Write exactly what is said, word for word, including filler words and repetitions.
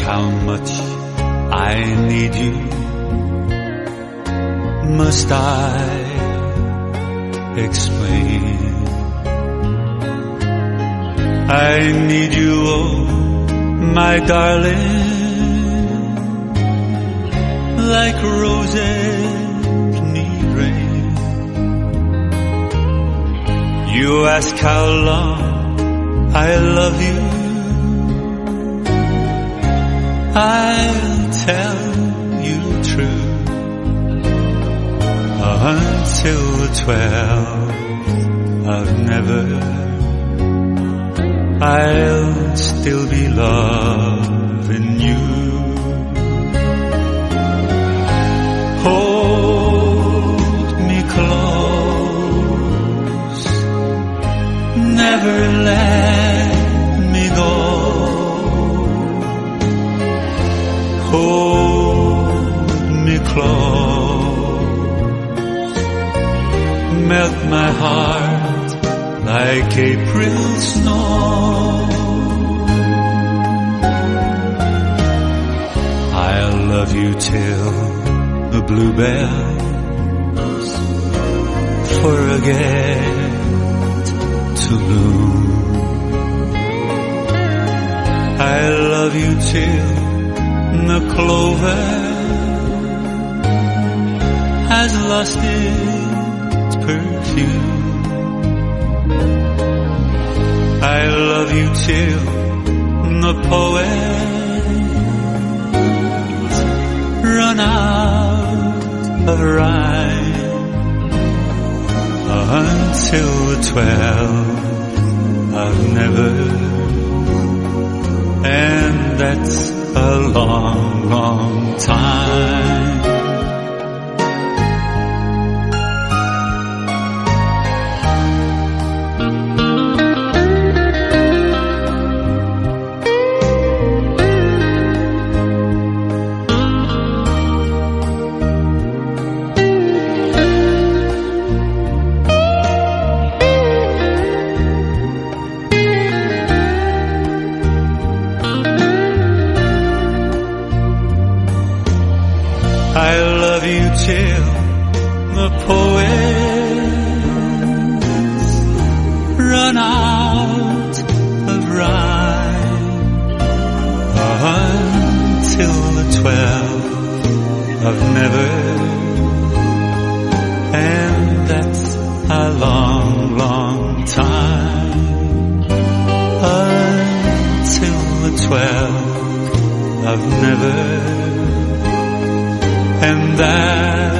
how much I need you. Must I explain? I need you, oh, my darling, like roses need rain. You ask how long I love you, I'll tell you true. Until the twelfth of never, I'll still be loving you. Hold me close, never let me go. Hold me close, melt my heart like April snow. I'll love you till the bluebells forget to bloom. I'll love you till the clover has lost its perfume. I love you till the poets run out of rhyme. Until the twelfth of never, and that's a long, long time. I love you till the poets run out of rhyme. Until the twelfth of never, and that's a long, long time. Until the twelfth of never, and that